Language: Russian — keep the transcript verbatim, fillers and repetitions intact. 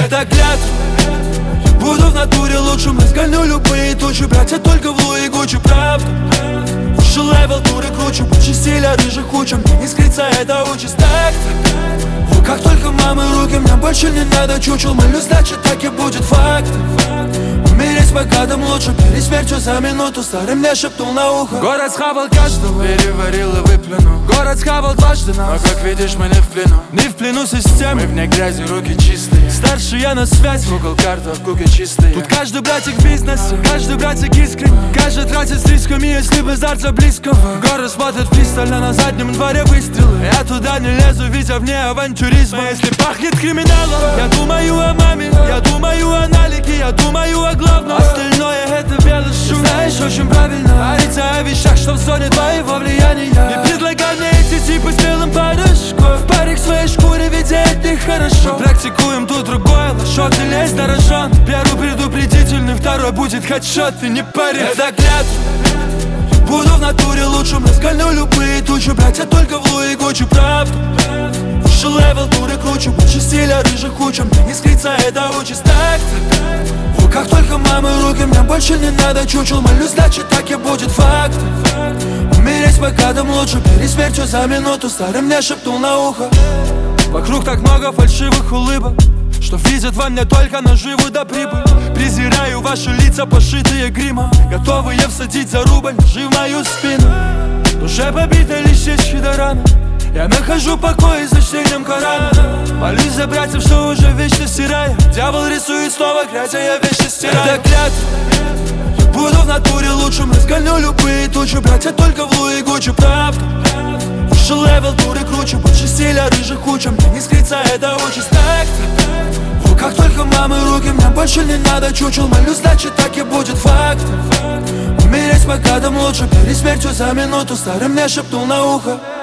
Это клятва. Буду в натуре лучшим, разгоню любые тучи. Братья только в Луи Гуччи, правда. Выше левел, туры круче, больше стиля рыжих куча. Мне не скрыться, это участь так. Как только мамы руки, мне больше не надо чучел. Молюсь, значит так и будет факт. Умереть богатым лучше, перед смертью за минуту. Старый мне шептал на ухо. Город схавал каждого, переварил и выплюнул. Город схавал дважды нас, но как видишь мы не в плену. Не в плену системы, мы вне грязи, руки чистые. Старший я на связь, в угол карта, в куке чистые. Тут каждый братик в бизнесе, каждый братик искренний. Каждый тратит с рисками, если без дарца близкого. Город смотрит пристально, на заднем дворе выстрелы. Я туда не лезу, видя вне авантюризма. Если пахнет криминалом, я думаю о маме, я думаю о налике, я думаю о главном. Остальное это белый шум. Знаешь, очень правильно говорить о вещах, что в зоне твоего влияния. Не предлагай мне эти типы с белым порошком. В паре к своей шкуре, ведь это нехорошо. Мы практикуем тут другое, лошок не лезь на рожон. Первый предупредительный, второй будет хедшот, ты не парень. Это клятва. Буду в натуре лучшим, разгоню любые тучи. Братья только в Луи Гуччи, правда. Выше левел, туры круче, больше стиля рыжих куча. Мне не скрыться, это участь так. Как только мамы руки, мне больше не надо чучел. Молюсь, значит так и будет факт. Умереть богатым лучше, перед смертью за минуту. Старый мне шептал на ухо. Вокруг так много фальшивых улыбок, что видят во мне только наживу да прибыль. Презираю ваши лица, пошитые гримом, готовые всадить за рубль ножи в мою спину. Душа побита лишь щечки до раны. Я нахожу покой за чтением Корана. Молюсь за братьев, что уже вечно стирая. Дьявол рисует снова, глядя, я вечно стираю. Это клятва. Буду в натуре лучшим, разгоню любые тучи. Братья только в Луи Гуччи, правда. Выше левел, туры круче, больше стиля рыжих куча. Мне не скрыться, это участь так. Как только мамы руки, мне больше не надо чучел. Молюсь, значит так и будет факт. Умереть богатым лучше, перед смертью за минуту. Старый мне шептал на ухо.